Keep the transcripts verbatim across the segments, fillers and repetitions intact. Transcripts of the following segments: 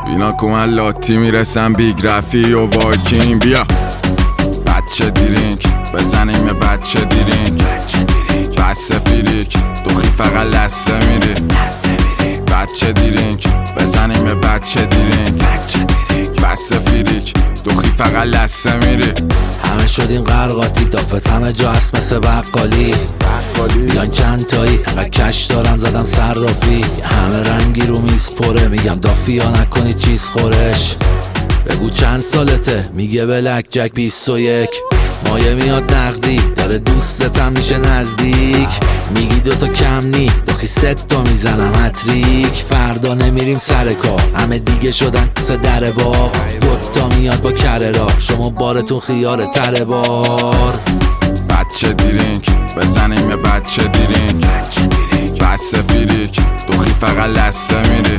اینا که من لاتی میرسم بیگ رفی و وایکین. بیا بچه دیرینک بزنیم بچه دیرینک، بس فیریک دوخی فقط لسه میری. بچه دیرینک بزنیم بچه دیرینک، بس فیریک دوخی فقط لسه میری. همه شدیم قرقاتی دافت همه جا هست مثل بقالی. میگن چند تایی انقدر کش دارم زدن صرافی. همه رنگی رو میز پره میگم دافی یا نکنی چیز خورش. بگو چند سالته میگه بلک جک بیست و یک. مایه میاد نقدی داره دوستتم میشه نزدیک. میگی دوتا کم نی داخی ست تا میزنم هتریک. فردا نمیریم سر کار همه دیگه شدن سه در باب. دوتا میاد با کره را شما بارتون خیاره تره بار. بچه دیرینک بزنیم بچه دیرینک، بس فیریک دوخی فقط لسه میری.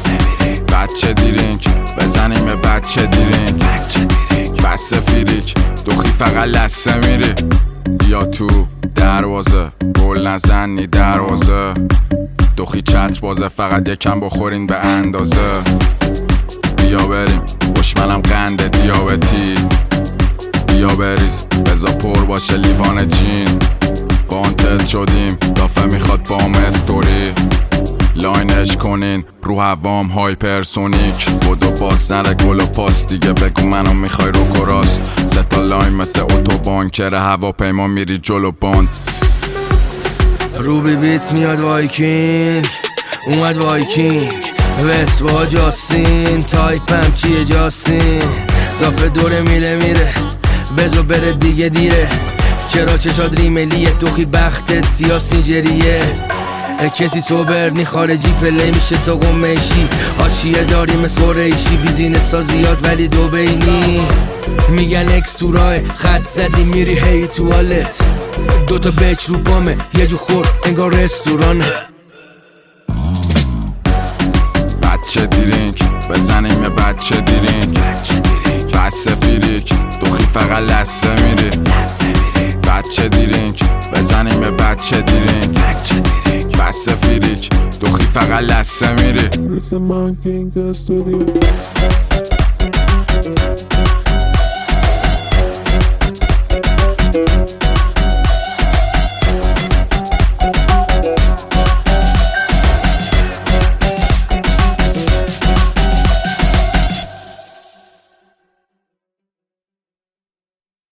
بچه دیرینک بزنیم بچه دیرینک، بس فیریک دوخی فقط لسه میری. بیا تو دروازه گل نزنی دروازه، دوخی چتر بازه فقط یکم بخورین به اندازه. بیا بریم خوشمنم قنده دیابتی، بیا بریز بزا پر باشه لیوان جین. وانتد شدیم دافه میخواد بام استوری، لاینش کنین رو هوام هایپرسونیک. بودو باز نره گل و پاس دیگه بگو منو میخوای رو کراس. ستا لاین مثل اتوبان کره هواپیما میری جلو باند. روبی بیت میاد وایکینگ اومد وایکینگ. وست با جاستین تایپم چیه جاستین. دافه دوره میره میره بزو بره دیگه دیره. چرا چشاد ریملیه توخی بختت سیاه سینجریه. کسی سوبر نی خارجی پلی میشه تا گمشی. آشیه داری مثل ریشی بیزینس ها زیاد ولی دو بینی. میگن اکس تو راه خط زدی میری هی توالت. دوتا بچ رو بامه یه جو خور انگار رستورانه. بچه دیرینک بزنیم بچه دیرینک، بس فیریک دوخی فقط لسه میری. بچه دیرینک بزنیم بچه دیرینک، بس فیریک دوخی فقط لسه میری. It's a